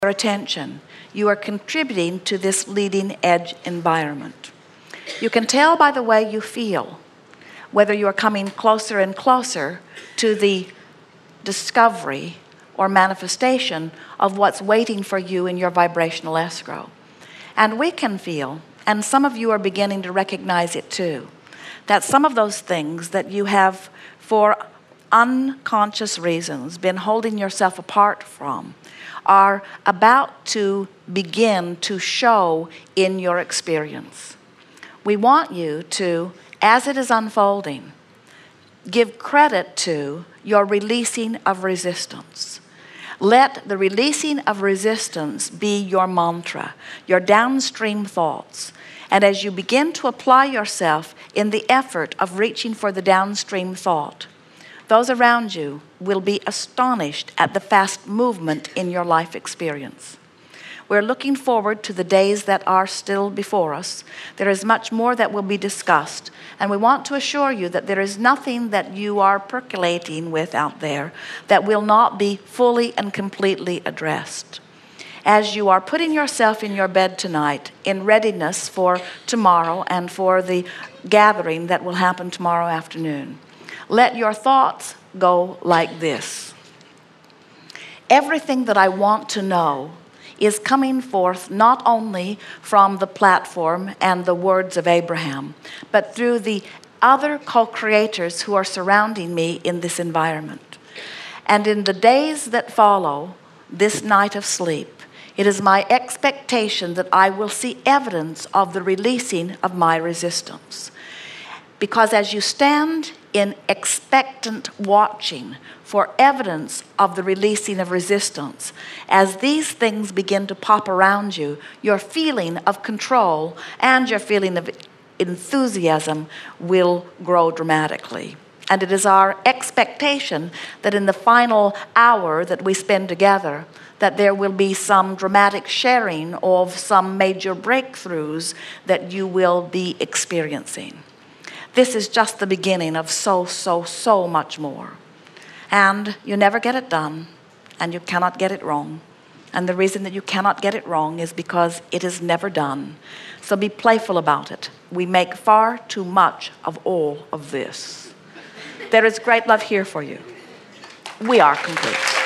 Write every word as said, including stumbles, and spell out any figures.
your attention, you are contributing to this leading edge environment. You can tell by the way you feel whether you are coming closer and closer to the discovery or manifestation of what's waiting for you in your vibrational escrow. And we can feel, and some of you are beginning to recognize it too, that some of those things that you have, for unconscious reasons, been holding yourself apart from are about to begin to show in your experience. We want you to, as it is unfolding, give credit to your releasing of resistance. Let the releasing of resistance be your mantra, your downstream thoughts. And as you begin to apply yourself in the effort of reaching for the downstream thought, those around you will be astonished at the fast movement in your life experience. We're looking forward to the days that are still before us. There is much more that will be discussed, and we want to assure you that there is nothing that you are percolating with out there that will not be fully and completely addressed. As you are putting yourself in your bed tonight in readiness for tomorrow and for the gathering that will happen tomorrow afternoon, let your thoughts go like this. Everything that I want to know is coming forth not only from the platform and the words of Abraham, but through the other co-creators who are surrounding me in this environment. And in the days that follow this night of sleep, it is my expectation that I will see evidence of the releasing of my resistance. Because as you stand in expectant watching for evidence of the releasing of resistance, as these things begin to pop around you, your feeling of control and your feeling of enthusiasm will grow dramatically. And it is our expectation that in the final hour that we spend together, that there will be some dramatic sharing of some major breakthroughs that you will be experiencing. This is just the beginning of so, so, so much more. And you never get it done, and you cannot get it wrong. And the reason that you cannot get it wrong is because it is never done. So be playful about it. We make far too much of all of this. There is great love here for you. We are complete.